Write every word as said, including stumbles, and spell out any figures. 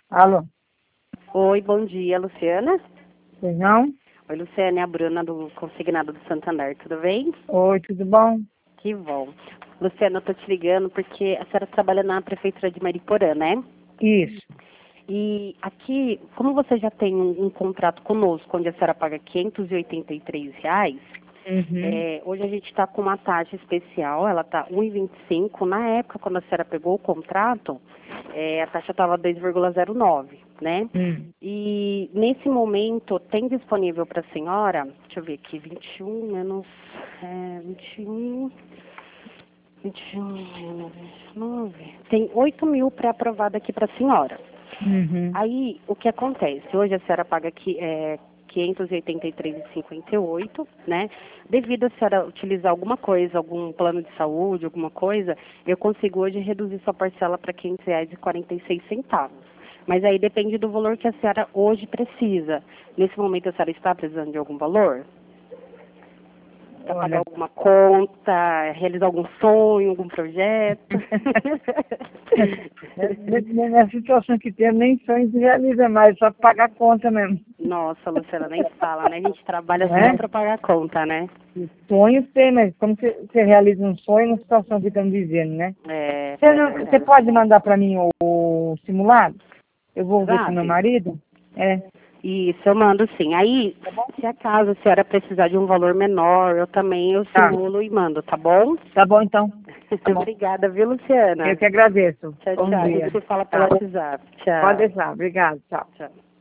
Alô? Oi, bom dia, Luciana. Pois não? Oi, Luciana, é a Bruna do Consignado do Santander, tudo bem? Oi, tudo bom? Que bom. Luciana, eu tô te ligando porque a senhora trabalha na Prefeitura de Mariporã, né? Isso. E aqui, como você já tem um, um contrato conosco, onde a senhora paga quinhentos e oitenta e três reais, Uhum. é, hoje a gente está com uma taxa especial, ela está um e vinte e cinco. Na época, quando a senhora pegou o contrato, é, a taxa estava dois vírgula zero nove, né? Hum. E nesse momento, tem disponível para a senhora, deixa eu ver aqui, vinte e um menos, é, vinte e um, vinte e um menos vinte e nove, tem oito mil pré-aprovado aqui para a senhora. Uhum. Aí, o que acontece? Hoje a senhora paga aqui, é, quinhentos e oitenta e três reais e cinquenta e oito, né? Devido a senhora utilizar alguma coisa, algum plano de saúde, alguma coisa, eu consigo hoje reduzir sua parcela para quinhentos reais e quarenta e seis centavos. Mas aí depende do valor que a senhora hoje precisa. Nesse momento a senhora está precisando de algum valor? Para pagar Olha. alguma conta, realizar algum sonho, algum projeto? Na situação que tem, nem sonho se realiza mais, só pagar conta mesmo. Nossa, Luciana, nem fala, né? A gente trabalha Não é? só para pagar conta, né? Sonho tem, mas como você, você realiza um sonho na situação que estamos vivendo, né? É, Você, é não, você verdade. pode mandar para mim o, o simulado? Eu vou ver com meu Sabe? marido? É. Isso, eu mando sim. Aí, Tá bom? se acaso a senhora precisar de um valor menor, eu também eu Tá. simulo e mando, tá bom? Tá bom, então. Tá bom. Obrigada, viu, Luciana? Eu que agradeço. Tchau, Bom tchau. A dia. gente se fala pelo Tá. WhatsApp. Pode Tchau. deixar. Obrigado. Tchau. Tchau.